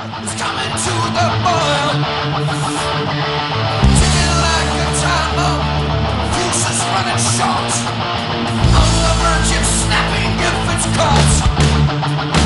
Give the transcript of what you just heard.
It's coming to the boil. Ticking like a time bomb. Fuse is running short. On the verge of snapping if it's caught.